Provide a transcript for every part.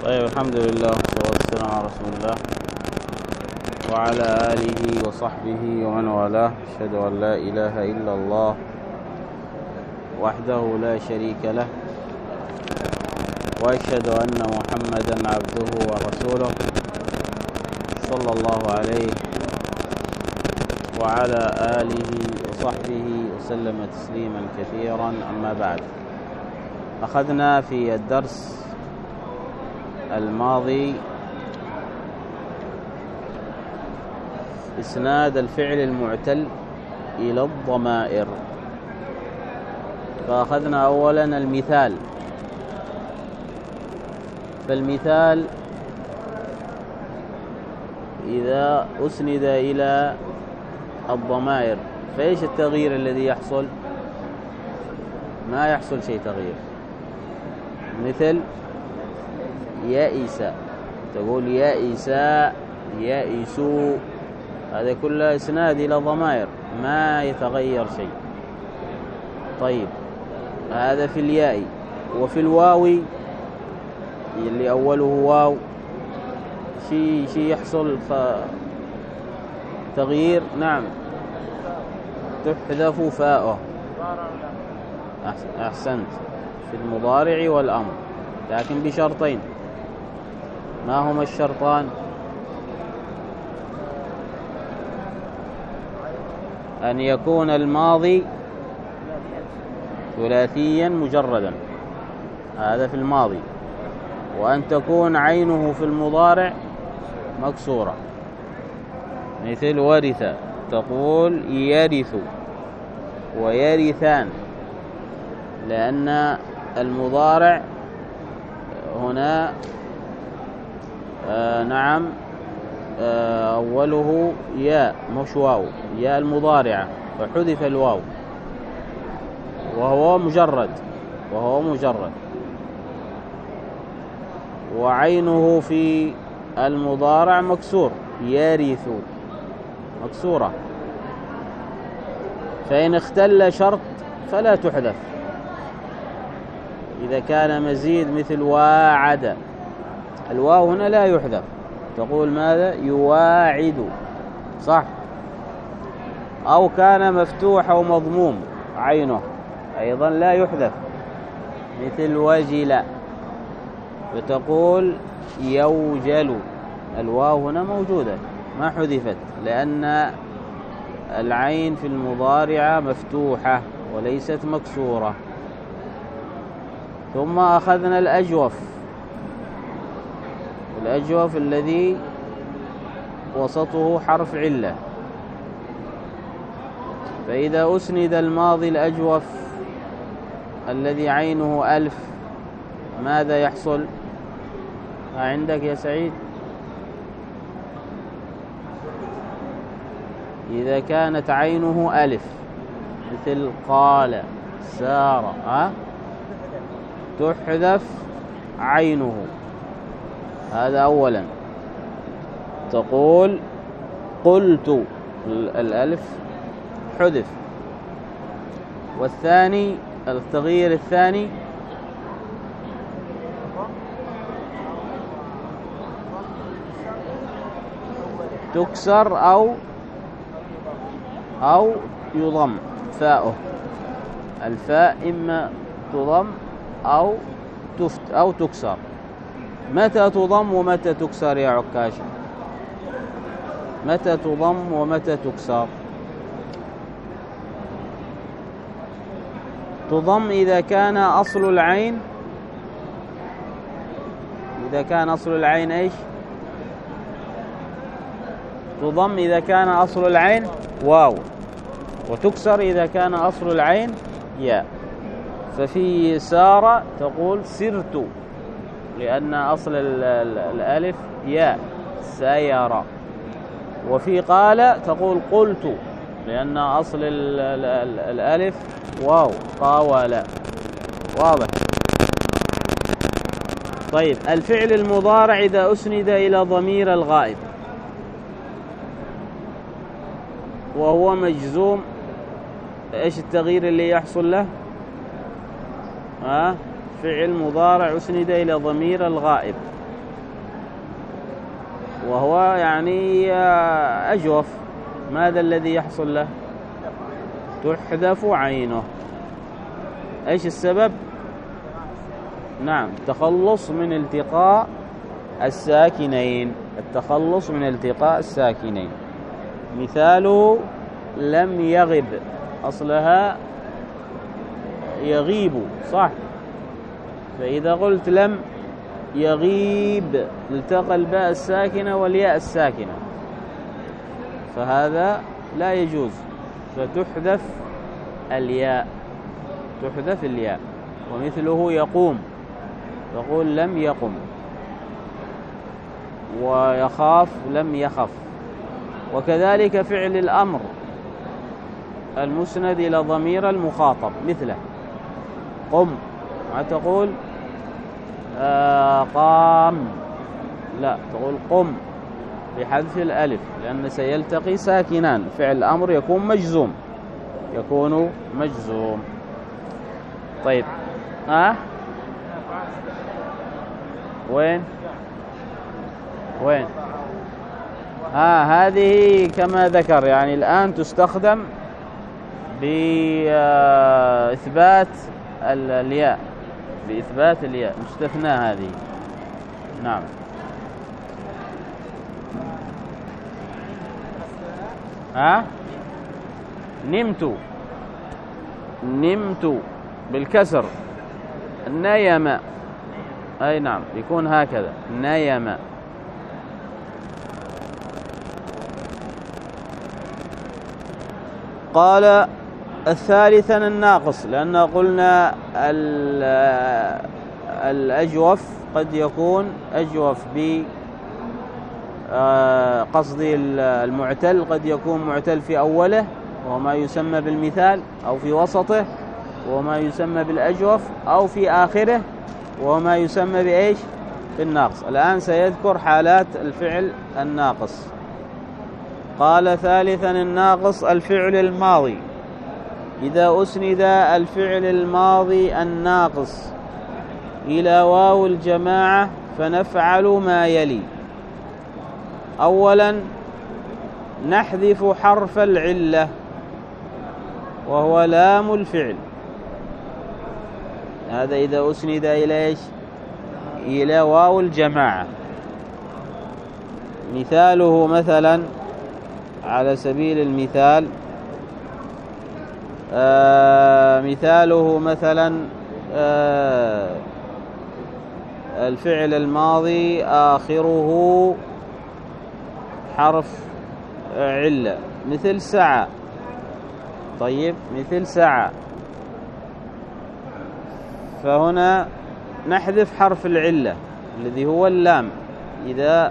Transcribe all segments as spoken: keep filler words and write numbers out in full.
طيب، الحمد لله والصلاة والسلام على رسول الله وعلى آله وصحبه ومن والاه. أشهد أن لا إله إلا الله وحده لا شريك له، وأشهد أن محمدا عبده ورسوله صلى الله عليه وعلى آله وصحبه وسلم تسليما كثيرا. أما بعد، أخذنا في الدرس الماضي إسناد الفعل المعتل إلى الضمائر، فأخذنا أولا المثال. فالمثال إذا أسند إلى الضمائر فإيش التغيير الذي يحصل؟ ما يحصل شيء تغيير. مثل يائس، تقول يائس، يائسوا، هذا كله إسناد إلى ضمائر ما يتغير شيء. طيب، هذا في الياء. وفي الواو اللي أوله واو شيء شيء يحصل تغيير. نعم، تحذف فاءه. أحسنت، في المضارع والأمر، لكن بشرطين. ما هما الشرطان؟ أن يكون الماضي ثلاثيا مجردا، هذا في الماضي، وأن تكون عينه في المضارع مكسورة. مثل ورث، تقول يرث ويرثان، لأن المضارع هنا آه نعم آه أوله ياء مش واو، ياء المضارعة، فحذف الواو وهو مجرد وهو مجرد وعينه في المضارع مكسور، يرث مكسورة. فإن اختل شرط فلا تحذف. إذا كان مزيد مثل واعد، الواو هنا لا يحذف، تقول ماذا؟ يواعد، صح. أو كان مفتوح أو مضموم عينه، أيضا لا يحذف، مثل وجل، فتقول يوجل، الواو هنا موجودة ما حذفت، لأن العين في المضارعة مفتوحة وليست مكسورة. ثم أخذنا الأجوف. الأجوف الذي وسطه حرف علة، فإذا أسند الماضي الأجوف الذي عينه ألف ماذا يحصل؟ ما عندك يا سعيد؟ إذا كانت عينه ألف مثل قال سار، أه؟ تحذف عينه، هذا أولا. تقول قلت، الألف حذف. والثاني، التغيير الثاني تكسر أو أو يضم فاؤه. الفاء إما تضم أو تفت أو تكسر. متى تضم ومتى تكسر يا عكاشة؟ متى تضم ومتى تكسر؟ تضم إذا كان أصل العين إذا كان أصل العين إيش؟ تضم إذا كان أصل العين واو، وتكسر إذا كان أصل العين ياء. ففي سارة تقول سرت، لأن أصل الألف ياء، سيارة. وفي قال تقول قلت، لأن أصل الألف واو، قاول. واضح؟ طيب، الفعل المضارع إذا أسند إلى ضمير الغائب وهو مجزوم، إيش التغيير اللي يحصل له؟ ها؟ فعل مضارع أسند إلى ضمير الغائب وهو يعني أجوف، ماذا الذي يحصل له؟ تحذف عينه. إيش السبب؟ نعم، التخلص من التقاء الساكنين، التخلص من التقاء الساكنين. مثاله لم يغب، أصلها يغيب، صح؟ فإذا قلت لم يغيب التقى الباء الساكنة والياء الساكنة، فهذا لا يجوز، فتحذف الياء، تحذف الياء. ومثله يقوم، تقول لم يقم، ويخاف لم يخف. وكذلك فعل الأمر المسند إلى ضمير المخاطب، مثله قم، ما تقول آه قام، لا، تقول قم بحذف الألف، لأن سيلتقي ساكنان. فعل الأمر يكون مجزوم، يكون مجزوم. طيب، ها أه؟ وين وين ها آه هذه كما ذكر، يعني الآن تستخدم بإثبات الياء، بإثبات الياء، مستثنى هذه. نعم. ها نمت، نمت بالكسر، نيم، أي نعم، يكون هكذا، نيم. قال الثالثا الناقص، لأن قلنا الأجوف قد يكون أجوف ب قصدي المعتل قد يكون معتل في أوله وهو ما يسمى بالمثال، أو في وسطه وهو ما يسمى بالأجوف، أو في آخره وهو ما يسمى بإيش؟ بالناقص. الآن سيذكر حالات الفعل الناقص. قال ثالثا الناقص الفعل الماضي، إذا أسند الفعل الماضي الناقص إلى واو الجماعة فنفعل ما يلي. أولا نحذف حرف العلة وهو لام الفعل، هذا إذا أسند إلى إيش؟ إلى واو الجماعة. مثاله مثلا على سبيل المثال آه مثاله مثلا آه الفعل الماضي آخره حرف علة، مثل سعى. طيب، مثل سعى، فهنا نحذف حرف العلة الذي هو اللام إذا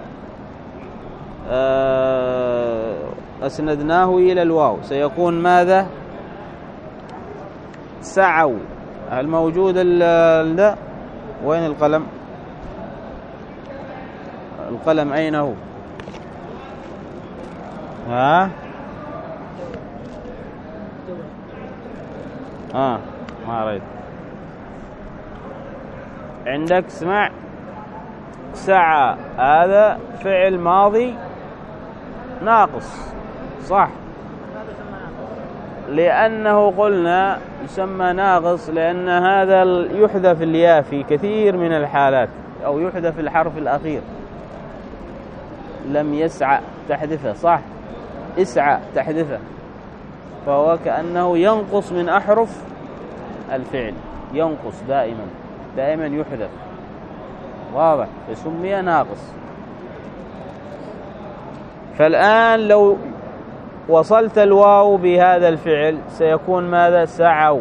أسندناه إلى الواو، سيكون ماذا؟ سعوا. هل موجود ال وين القلم؟ القلم أين هو؟ ها آه ما رأيت عندك. اسمع، سعى هذا فعل ماضي ناقص، صح؟ لأنه قلنا يسمى ناقص لأن هذا يحذف الياء في كثير من الحالات، أو يحذف الحرف الأخير. لم يسعى تحذفه، صح؟ اسعى تحذفه، فهو كأنه ينقص من أحرف الفعل، ينقص دائما دائما يحذف، واضح؟ فسمي ناقص. فالآن لو وصلت الواو بهذا الفعل سيكون ماذا؟ سعوا.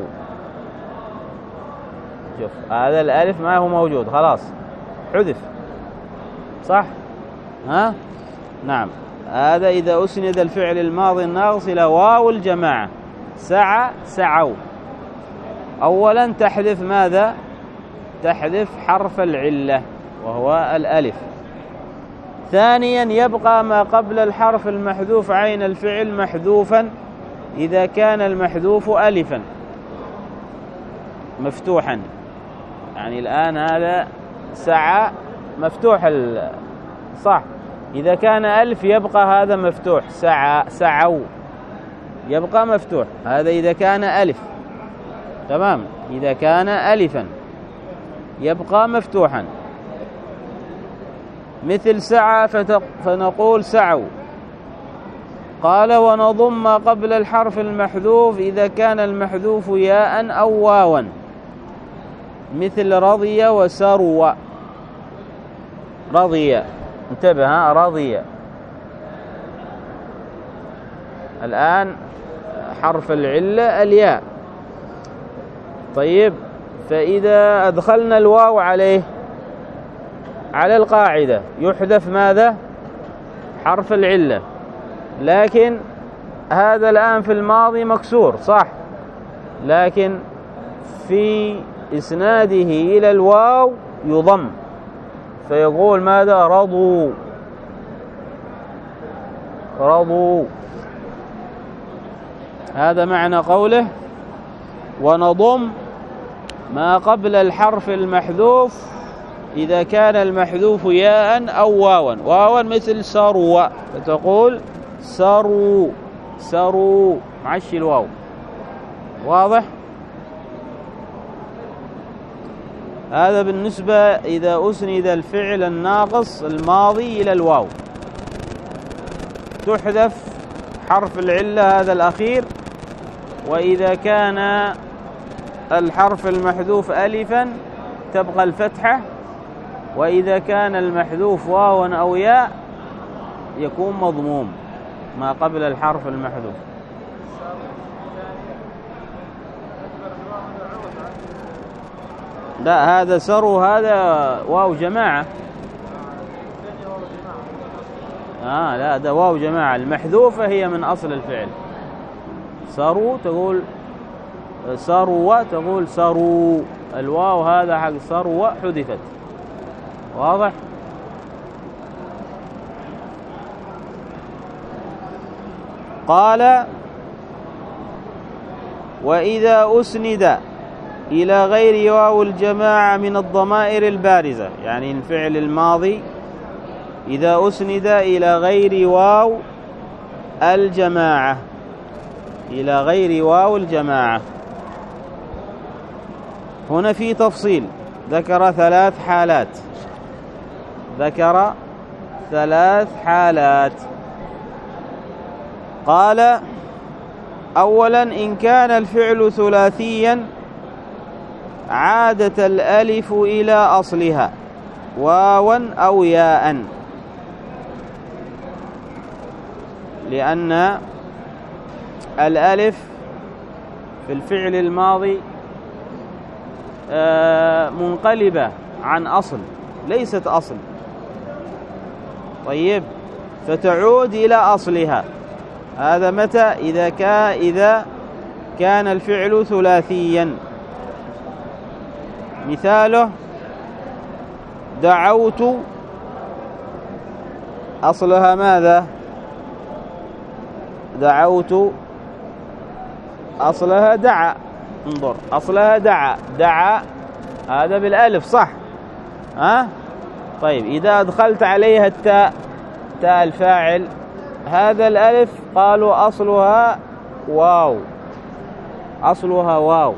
شوف، هذا الألف ما هو موجود، خلاص حذف، صح؟ ها؟ نعم. هذا إذا أسند الفعل الماضي الناقص إلى واو الجماعة، سعى سعوا. أولا تحذف ماذا؟ تحذف حرف العلة وهو الألف. ثانيا يبقى ما قبل الحرف المحذوف عين الفعل محذوفا إذا كان المحذوف ألفا مفتوحا. يعني الآن هذا سعى مفتوح، صح؟ إذا كان ألف يبقى هذا مفتوح، سعى سعوا يبقى مفتوح، هذا إذا كان ألف. تمام. إذا كان ألفا يبقى مفتوحا، مثل سعى فنقول سعوا. قال ونضم ما قبل الحرف المحذوف إذا كان المحذوف ياء أو واوا، مثل رضي وسروا. رضي، انتبه، ها، رضي. الآن حرف العلة الياء. طيب، فإذا أدخلنا الواو عليه على القاعدة يحذف ماذا؟ حرف العلة. لكن هذا الآن في الماضي مكسور، صح؟ لكن في إسناده إلى الواو يضم، فيقول ماذا؟ رضوا. رضوا. هذا معنى قوله ونضم ما قبل الحرف المحذوف إذا كان المحذوف ياء أو واوا. واوا مثل سروا، فتقول سروا. سروا معشي الواو. واضح؟ هذا بالنسبة إذا أسند الفعل الناقص الماضي إلى الواو، تحذف حرف العلة هذا الأخير. وإذا كان الحرف المحذوف ألفا تبقى الفتحة، وإذا كان المحذوف واوا أو ياء يكون مضموم ما قبل الحرف المحذوف. لا، هذا سروا، هذا واو جماعة. آه لا، ده واو جماعة. المحذوفة هي من أصل الفعل. سروا تقول سروا، تقول سروا. الواو هذا حق سروا حذفت. واضح؟ قال وإذا أسند إلى غير واو الجماعة من الضمائر البارزة، يعني الفعل الماضي إذا أسند إلى غير واو الجماعة، إلى غير واو الجماعة. هنا في تفصيل، ذكر ثلاث حالات. ذكر ثلاث حالات. قال أولا إن كان الفعل ثلاثيا عادت الألف إلى أصلها واوا أو ياء، لأن الألف في الفعل الماضي منقلبة عن أصل، ليست أصل. طيب، فتعود إلى أصلها. هذا متى؟ إذا كان إذا كان الفعل ثلاثيا. مثاله دعوت، أصلها ماذا؟ دعوت أصلها دعا. انظر، أصلها دعا. دعا هذا بالألف، صح؟ ها؟ طيب، إذا أدخلت عليها التاء، تاء الفاعل، هذا الألف قالوا أصلها واو. أصلها واو،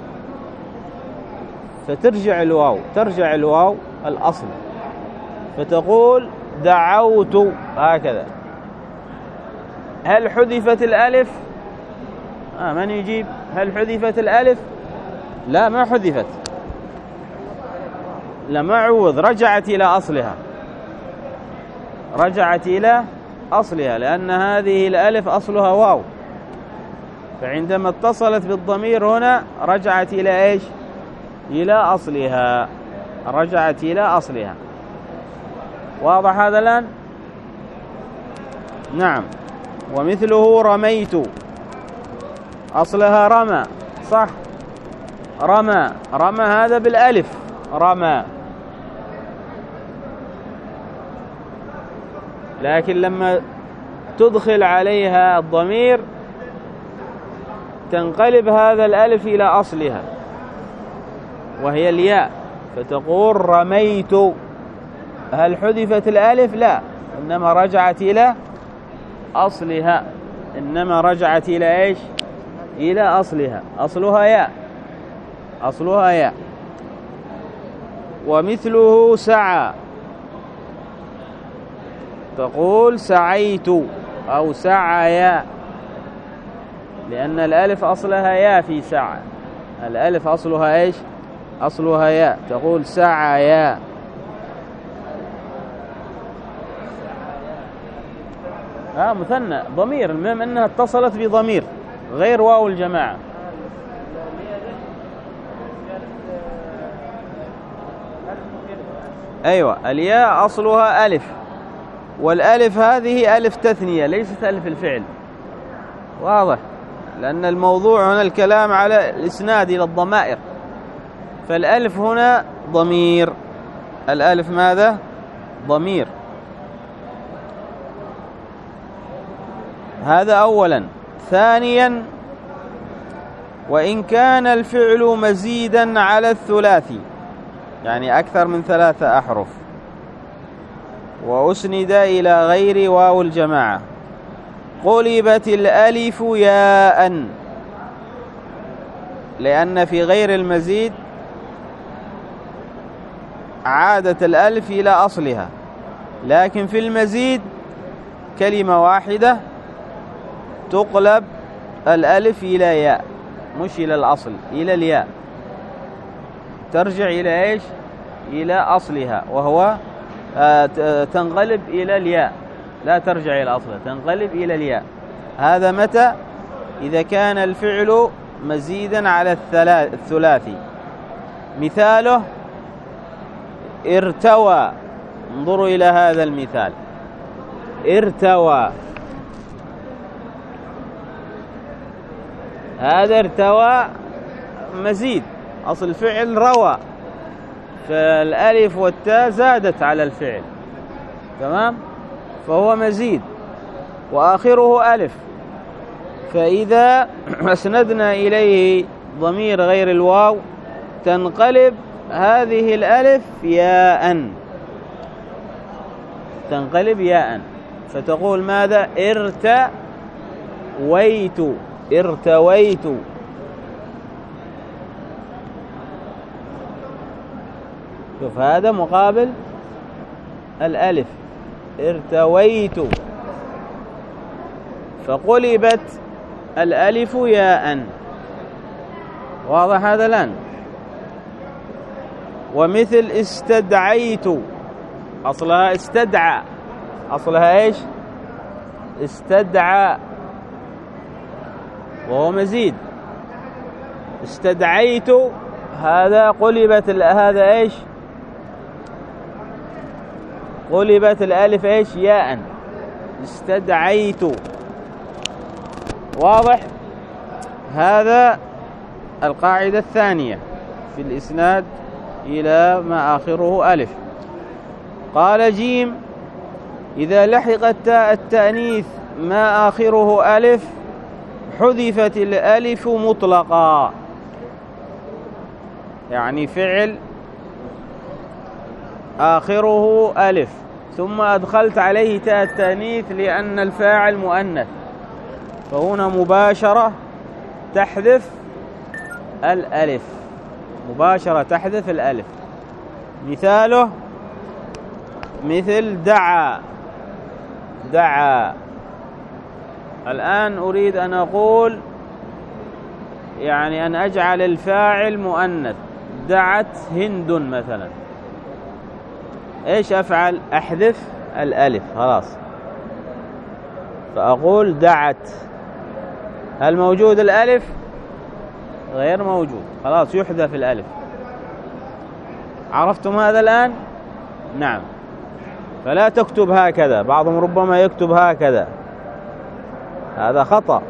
فترجع الواو، ترجع الواو الأصل، فتقول دعوت. هكذا. هل حذفت الألف؟ آه من يجيب؟ هل حذفت الألف؟ لا، ما حذفت. لما عوض، رجعت إلى أصلها. رجعت إلى أصلها، لأن هذه الألف أصلها واو، فعندما اتصلت بالضمير هنا رجعت إلى إيش؟ إلى أصلها. رجعت إلى أصلها. واضح هذا الآن؟ نعم. ومثله رميت، أصلها رمى، صح؟ رمى. رمى هذا بالألف، رمى. لكن لما تدخل عليها الضمير تنقلب هذا الألف إلى أصلها وهي الياء، فتقول رميت. هل حذفت الألف؟ لا، إنما رجعت إلى أصلها، إنما رجعت إلى إيش؟ إلى أصلها، أصلها ياء، أصلها ياء. ومثله سعى، تقول سعيت أو سعيا، لأن الألف أصلها ياء في سعى، الألف أصلها إيش؟ أصلها ياء، تقول سعيا. ها مثنى ضمير، المهم أنها اتصلت بضمير غير واو الجماعة. أيوة، الياء أصلها ألف، والألف هذه ألف تثنية ليست ألف الفعل، واضح؟ لأن الموضوع هنا الكلام على الإسناد إلى الضمائر، فالألف هنا ضمير، الألف ماذا؟ ضمير. هذا أولا. ثانيا، وإن كان الفعل مزيدا على الثلاثي، يعني أكثر من ثلاثة أحرف، وأسند إلى غير واو الجماعة، قلبت الألف ياء، لأن في غير المزيد عادت الألف إلى أصلها، لكن في المزيد كلمة واحدة تقلب الألف إلى ياء، مش إلى الأصل، إلى الياء، ترجع إلى إيش؟ إلى أصلها، وهو آه تنقلب إلى الياء، لا ترجع إلى أصلها، تنقلب إلى الياء. هذا متى؟ إذا كان الفعل مزيدا على الثلاثي. مثاله ارتوى، انظروا إلى هذا المثال، ارتوى، هذا ارتوى مزيد، أصل الفعل روى، فالألف والتاء زادت على الفعل، تمام؟ فهو مزيد وآخره ألف، فإذا أسندنا إليه ضمير غير الواو تنقلب هذه الألف ياء، تنقلب ياء، فتقول ماذا؟ ارتويت، ارتويت. شوف هذا مقابل الألف، ارتويت، فقلبت الألف ياء، واضح هذا الآن؟ ومثل استدعيت، أصلها استدعى، أصلها إيش؟ استدعى، وهو مزيد. استدعيت هذا قلبت هذا إيش؟ قلبت الألف إيش؟ ياء، استدعيت، واضح؟ هذا القاعدة الثانية في الإسناد إلى ما آخره ألف. قال جيم: إذا لحق التاء التأنيث ما آخره ألف حذفت الألف مطلقا، يعني فعل آخره ألف ثم أدخلت عليه تاء التأنيث لأن الفاعل مؤنث، فهنا مباشرة تحذف الألف، مباشرة تحذف الألف. مثاله مثل دعا، دعا. الآن أريد أن أقول يعني أن أجعل الفاعل مؤنث، دعت هند مثلا، إيش أفعل؟ أحذف الألف، خلاص، فأقول دعت. هل موجود الألف؟ غير موجود، خلاص يحذف الألف. عرفتم هذا الآن؟ نعم. فلا تكتب هكذا، بعضهم ربما يكتب هكذا، هذا خطأ،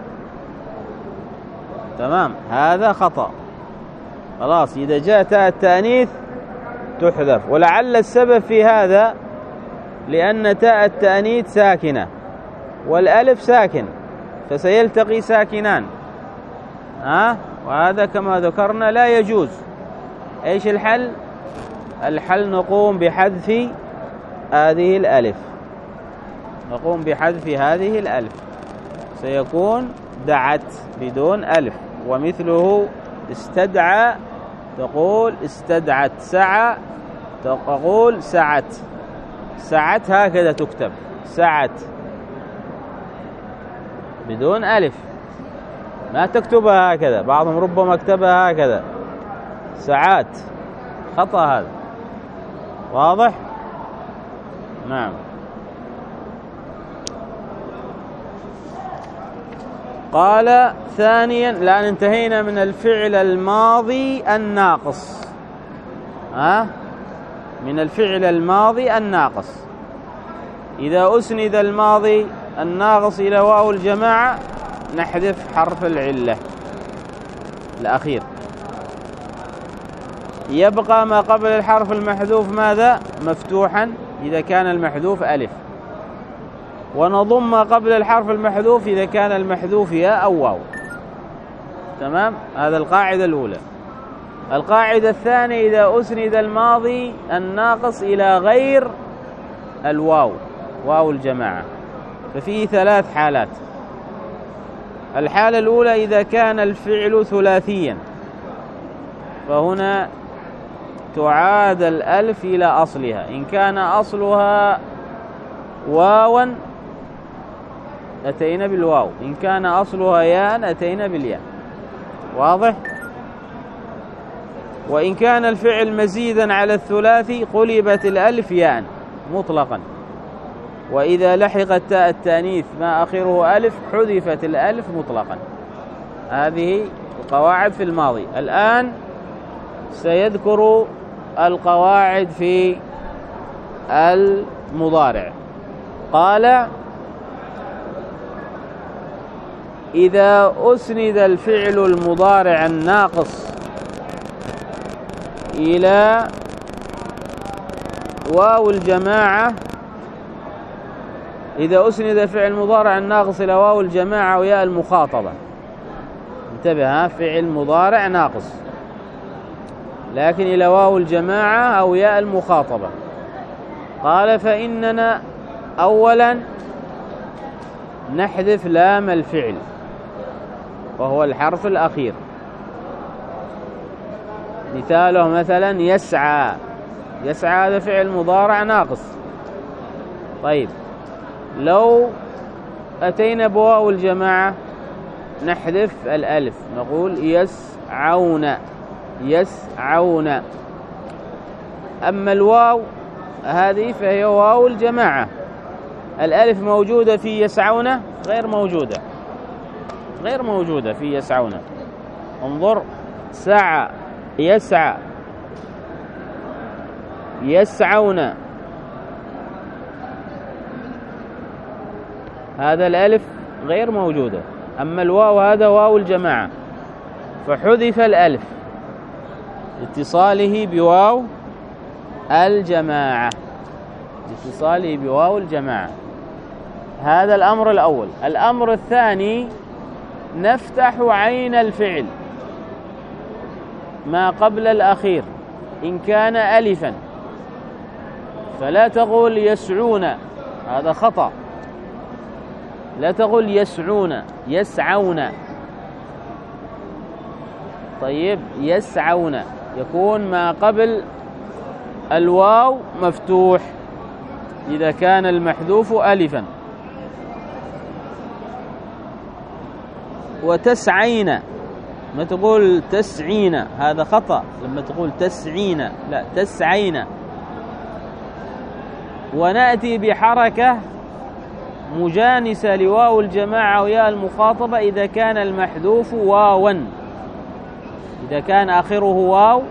تمام، هذا خطأ. خلاص إذا جاء تاء التأنيث تحذف، ولعل السبب في هذا لأن تاء التأنيث ساكنة والألف ساكن، فسيلتقي ساكنان، ها؟ وهذا كما ذكرنا لا يجوز. إيش الحل؟ الحل نقوم بحذف هذه الألف، نقوم بحذف هذه الألف، سيكون دعت بدون ألف. ومثله استدعى تقول استدعت، سعى تقول سعت، سعت هكذا تكتب سعت بدون ألف، ما تكتبها هكذا، بعضهم ربما كتبها هكذا ساعات، خطأ هذا، واضح؟ نعم. قال ثانيا، الآن انتهينا من الفعل الماضي الناقص، ها؟ من الفعل الماضي الناقص. إذا أسند الماضي الناقص إلى واو الجماعة نحذف حرف العلة الأخير، يبقى ما قبل الحرف المحذوف ماذا؟ مفتوحا إذا كان المحذوف ألف، ونضم ما قبل الحرف المحذوف إذا كان المحذوف ياء أو واو. تمام؟ هذا القاعدة الأولى. القاعدة الثانية، إذا أسند الماضي الناقص إلى غير الواو، واو الجماعة، ففيه ثلاث حالات. الحالة الأولى إذا كان الفعل ثلاثيا، فهنا تعاد الألف إلى أصلها، إن كان أصلها واوا أتينا بالواو، إن كان أصلها ياء أتينا بالياء، واضح؟ وإن كان الفعل مزيدا على الثلاثي قلبت الألف ياء مطلقا، وإذا لحق تاء التأنيث ما آخره ألف حذفت الألف مطلقا. هذه القواعد في الماضي. الآن سيذكر القواعد في المضارع. قال إذا أسند الفعل المضارع الناقص إلى واو الجماعة، إذا أسند الفعل المضارع الناقص إلى واو الجماعة وياء المخاطبة، انتبه، فعل مضارع ناقص لكن إلى واو الجماعة أو ياء المخاطبة، قال فإننا أولا نحذف لام الفعل وهو الحرف الأخير. مثاله مثلا يسعى، يسعى هذا فعل مضارع ناقص. طيب لو أتينا بواو الجماعة نحذف الألف، نقول يسعون، يسعون. أما الواو هذه فهي واو الجماعة، الألف موجودة في يسعون؟ غير موجودة، غير موجودة في يسعون. انظر، سعى، يسعى، يسعون، هذا الألف غير موجودة. أما الواو هذا واو الجماعة فحذف الألف اتصاله بواو الجماعة، اتصاله بواو الجماعة. هذا الأمر الأول. الأمر الثاني، نفتح عين الفعل ما قبل الأخير إن كان ألفا، فلا تقول يسعون، هذا خطأ، لا تقول يسعون، يسعون. طيب يسعون يكون ما قبل الواو مفتوح إذا كان المحذوف ألفا. وتسعين، ما تقول تسعين، هذا خطأ، لما تقول تسعين لا تسعين. ونأتي بحركة مجانسة لواو الجماعة وياء المخاطبة إذا كان المحذوف واوا، إذا كان آخره واو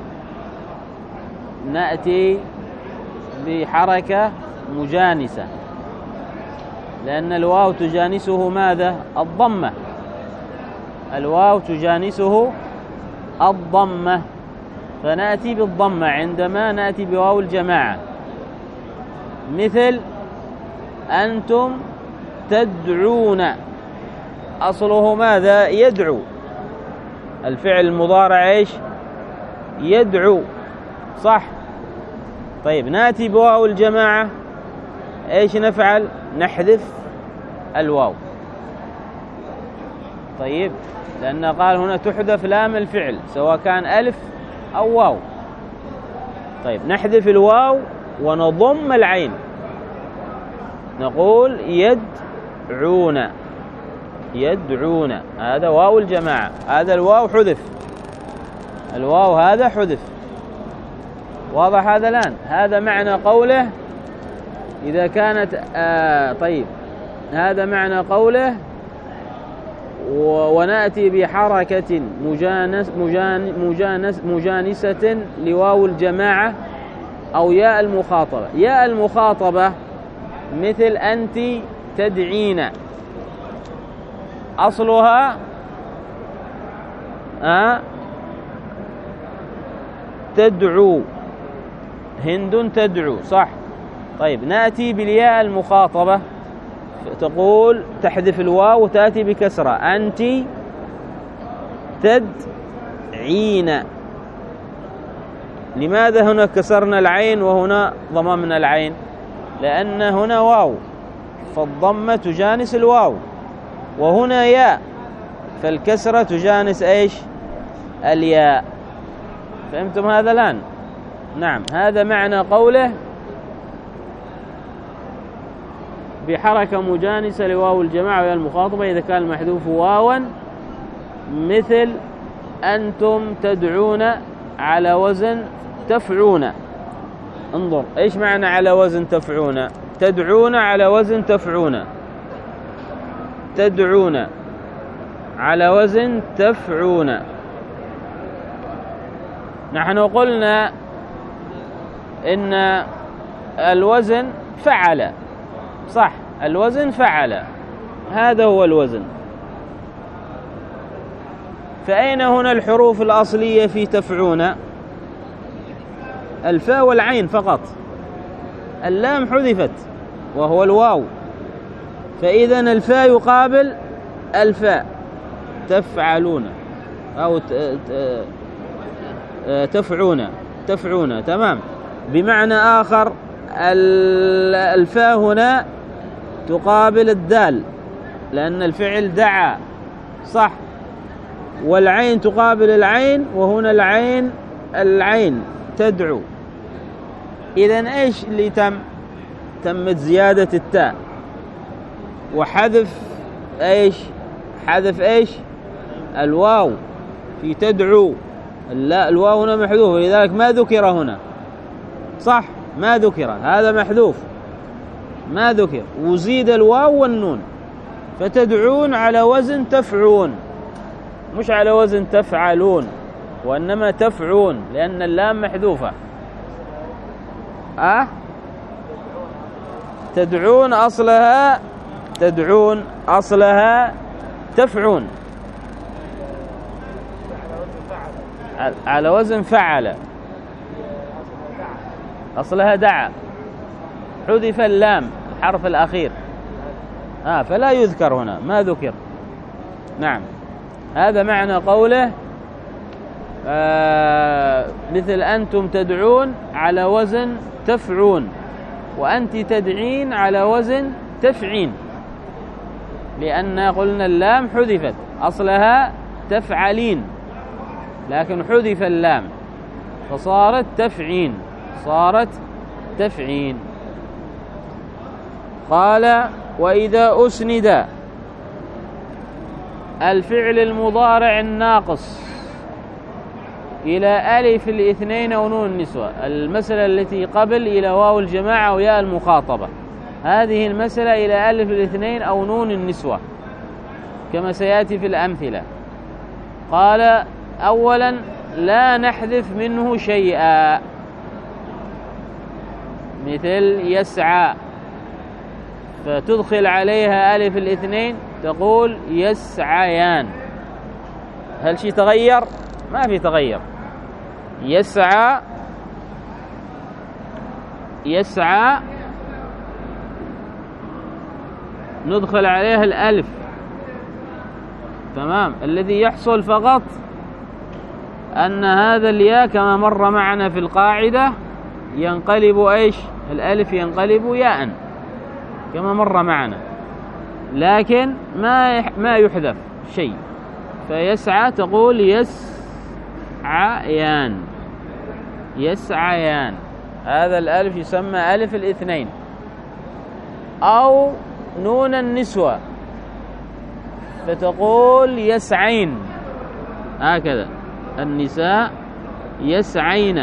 نأتي بحركة مجانسة، لأن الواو تجانسه ماذا؟ الضمة، الواو تجانسه الضمة، فنأتي بالضمة عندما نأتي بواو الجماعة. مثل أنتم تدعون، أصله ماذا؟ يدعو، الفعل المضارع إيش؟ يدعو، صح؟ طيب نأتي بواو الجماعة إيش نفعل؟ نحذف الواو. طيب، لأن قال هنا تحذف لام الفعل سواء كان ألف أو واو. طيب، نحذف الواو ونضم العين، نقول يدعون، يدعون، هذا واو الجماعة، هذا الواو حذف، الواو هذا حذف. واضح هذا الآن؟ هذا معنى قوله إذا كانت آه طيب، هذا معنى قوله ونأتي بحركة مجانس مجان مجانس مجانسة لواو الجماعة أو ياء المخاطبة. ياء المخاطبة مثل أنت تدعين، أصلها آه تدعو، هند تدعو، صح. طيب، نأتي بالياء المخاطبة، تقول تحذف الواو وتأتي بكسرة، أنت تدعين. لماذا هنا كسرنا العين وهنا ضممنا العين؟ لأن هنا واو فالضمة تجانس الواو، وهنا ياء فالكسرة تجانس إيش؟ الياء. فهمتم هذا الآن؟ نعم، هذا معنى قوله بحركة مجانسة لواو الجماعة وياء المخاطبة إذا كان المحذوف واوا، مثل أنتم تدعون على وزن تفعون. انظر إيش معنى على وزن تفعون؟ تدعون على وزن تفعون، تدعون على وزن تفعون. نحن قلنا إن الوزن فعل، صح، الوزن فعل، هذا هو الوزن. فأين هنا الحروف الأصلية في تفعون؟ الفاء والعين فقط، اللام حذفت وهو الواو، فإذا الفاء يقابل الفاء، تفعلون أو تفعون، تفعون، تمام. بمعنى آخر الفاء هنا تقابل الدال لأن الفعل دعا، صح، والعين تقابل العين، وهنا العين العين تدعو. إذن إيش اللي تم؟ تمت زيادة التاء وحذف إيش؟ حذف إيش؟ الواو في تدعو. لا، الواو هنا محذوف، لذلك ما ذكر هنا، صح، ما ذكر، هذا محذوف ما ذكر، وزيد الواو والنون، فتدعون على وزن تفعون، مش على وزن تفعلون، وإنما تفعون لأن اللام محذوفة. أه؟ تدعون أصلها، تدعون أصلها تفعون، على وزن فعل، أصلها دعا، حذف اللام الحرف الأخير، آه فلا يذكر هنا، ما ذكر. نعم، هذا معنى قوله آه مثل أنتم تدعون على وزن تفعون، وأنت تدعين على وزن تفعين، لأن قلنا اللام حذفت، أصلها تفعلين لكن حذف اللام فصارت تفعين، صارت تفعين. قال وإذا أسند الفعل المضارع الناقص إلى ألف الاثنين أو نون النسوة، المسألة التي قبل إلى واو الجماعة وياء المخاطبة، هذه المسألة إلى ألف الاثنين أو نون النسوة كما سيأتي في الأمثلة. قال أولا لا نحذف منه شيئا، مثل يسعى فتدخل عليها ألف الاثنين تقول يسعيان، هل شيء تغير؟ ما في تغير. يسعى، يسعى ندخل عليها الألف، تمام. الذي يحصل فقط أن هذا الياء كما مر معنا في القاعدة ينقلب إيش؟ الألف ينقلب ياء، كما مر معنا، لكن ما ما يحذف شيء، فيسعى تقول يسعيان، يسعيان، هذا الألف يسمى ألف الاثنين. أو نون النسوة فتقول يسعين، هكذا النساء يسعين،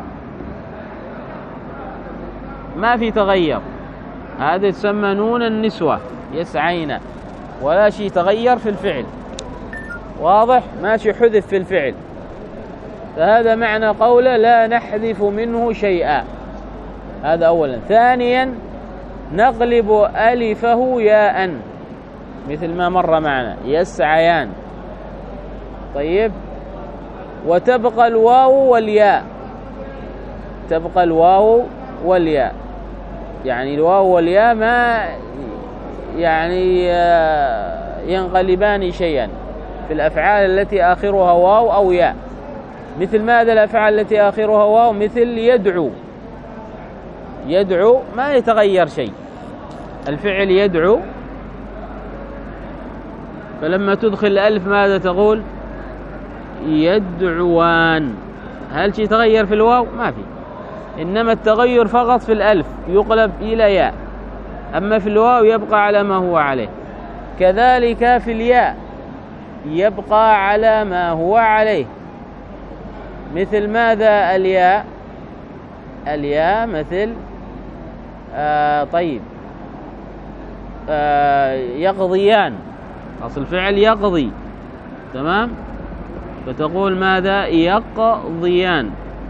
ما في تغير، هذا تسمى نون النسوة يسعين، ولا شيء تغير في الفعل، واضح؟ ماشي حذف في الفعل، فهذا معنى قوله لا نحذف منه شيئا. هذا أولا. ثانيا نقلب ألفه ياء مثل ما مر معنا يسعيان. طيب، وتبقى الواو والياء، تبقى الواو والياء، يعني الواو والياء ما يعني ينقلبان شيئا في الأفعال التي آخرها واو أو ياء. مثل ماذا الأفعال التي آخرها واو؟ مثل يدعو، يدعو ما يتغير شيء، الفعل يدعو، فلما تدخل الألف ماذا تقول؟ يدعوان. هل شيء تغير في الواو؟ ما في، إنما التغير فقط في الألف يقلب إلى ياء، أما في الواو يبقى على ما هو عليه. كذلك في الياء يبقى على ما هو عليه. مثل ماذا الياء؟ الياء مثل آه طيب آه يقضيان، أصل الفعل يقضي، تمام؟ فتقول ماذا؟ يقضيان،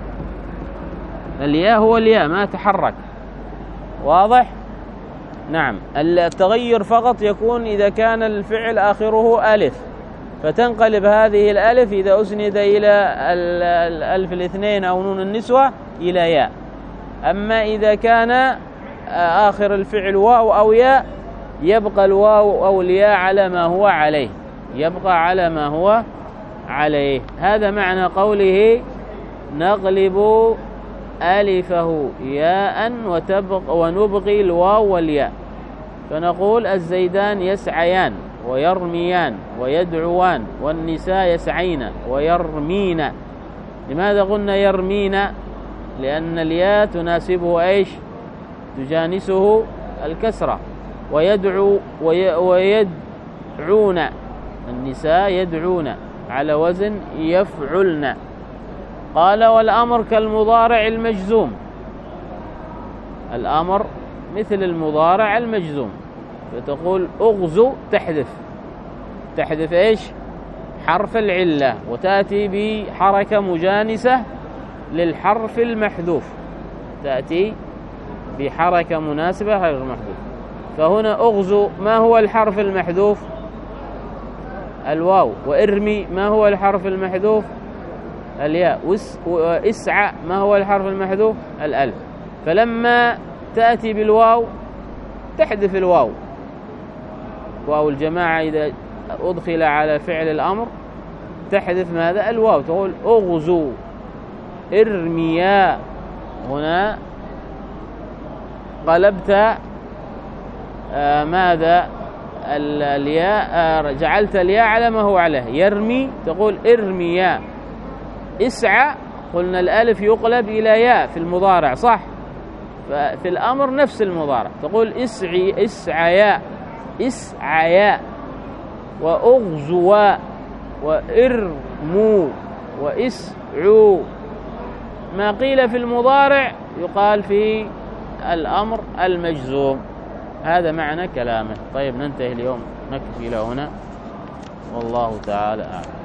الياء هو الياء ما تحرك، واضح؟ نعم. التغير فقط يكون إذا كان الفعل آخره ألف، فتنقلب هذه الألف إذا أسند إلى الألف الاثنين أو نون النسوة إلى ياء. أما إذا كان آخر الفعل واو أو ياء يبقى الواو أو الياء على ما هو عليه، يبقى على ما هو عليه. هذا معنى قوله نقلب ألفه ياء وتبقى ونبقي الواو والياء. فنقول الزيدان يسعيان ويرميان ويدعوان، والنساء يسعين ويرمين. لماذا قلنا يرمين؟ لأن الياء تناسبه ايش؟ تجانسه الكسرة. ويدعو ويدعون، النساء يدعون على وزن يفعلن. قال والأمر كالمضارع المجزوم، الأمر مثل المضارع المجزوم، فتقول أغزو، تحذف، تحذف إيش؟ حرف العلة، وتأتي بحركة مجانسة للحرف المحذوف، تأتي بحركة مناسبة حرف المحذوف. فهنا أغزو ما هو الحرف المحذوف؟ الواو. وإرمي ما هو الحرف المحذوف؟ الياء. وإسعى ما هو الحرف المحذوف؟ الألف. فلما تأتي بالواو تحذف الواو، واو الجماعة إذا أدخل على فعل الأمر تحذف ماذا؟ الواو، تقول أغزو ارميا. هنا قلبت آه ماذا؟ الياء، آه جعلت الياء على ما هو عليه. يرمي تقول ارميا. اسعى قلنا الألف يقلب إلى ياء في المضارع، صح؟ ففي الأمر نفس المضارع، تقول اسعي، اسعيا، اسعيا. وأغزوا وإرموا وإسعوا. ما قيل في المضارع يقال في الأمر المجزوم. هذا معنى كلامه. طيب ننتهي اليوم، نكفي إلى هنا، والله تعالى أعلم.